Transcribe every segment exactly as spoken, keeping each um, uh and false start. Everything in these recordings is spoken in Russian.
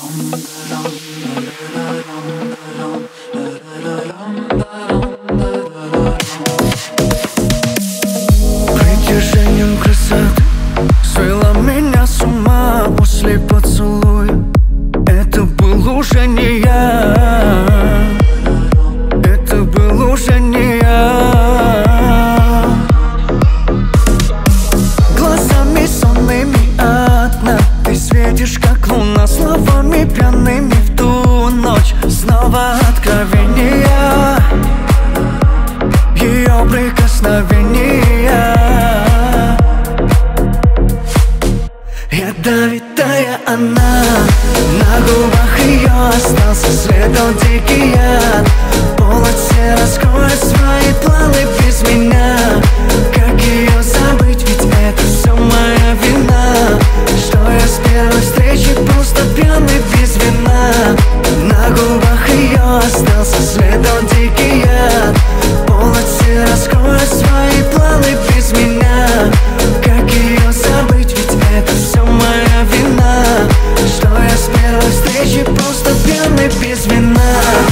Притяжением красоты свела меня с ума после поцелуя. Это был уже не я, это был уже не я. Глазами сонными от сна ты светишь, как луна, словами пьяными в ту ночь. Снова откровения, ее прикосновения. Ядовитая она, на губах ее остался след, он дикий яд. Полностью раскрой свои планы без меня. Как ее забыть, ведь это все моя вина, что я с первой встречи просто пьяный без вина. На губах ее остался след, он дикий яд. Полностью раскрой свои планы без меня. Как ее забыть, ведь это все моя вина, что я с первой встречи просто пьяный без вина.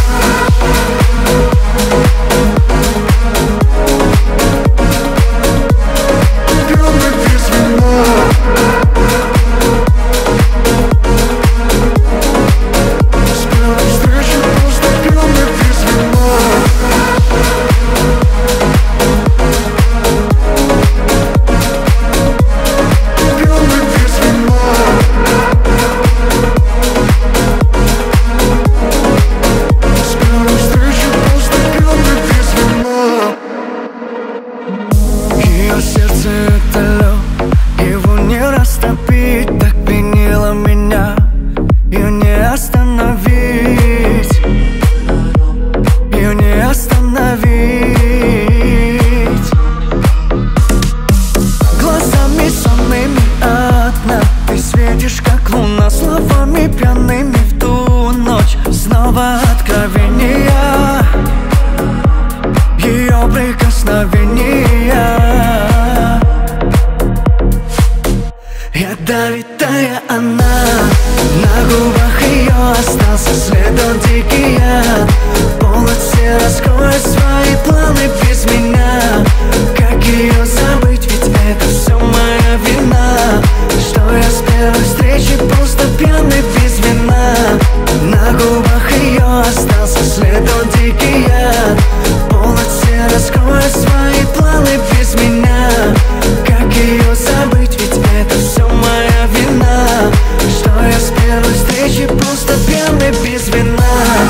Сердце это лед, его не растопить. Так пьянило меня, ее не остановить, ее не остановить. Глазами сонными от сна ты светишь, как луна, словами пьяными в ту ночь. Снова откровения, ее прикосновения. Ядовитая она, на губах ее остался след, он дикий яд. Полностью раскрой свои планы без меня. Как ее забыть, ведь это все моя вина, что я с первой встречи просто пьяный без вина. На губах ее остался след, он дикий яд. Полностью раскрой свои планы без меня. Как ее забыть, ведь это все моя вина, что я с первой встречи просто пьяный без вина.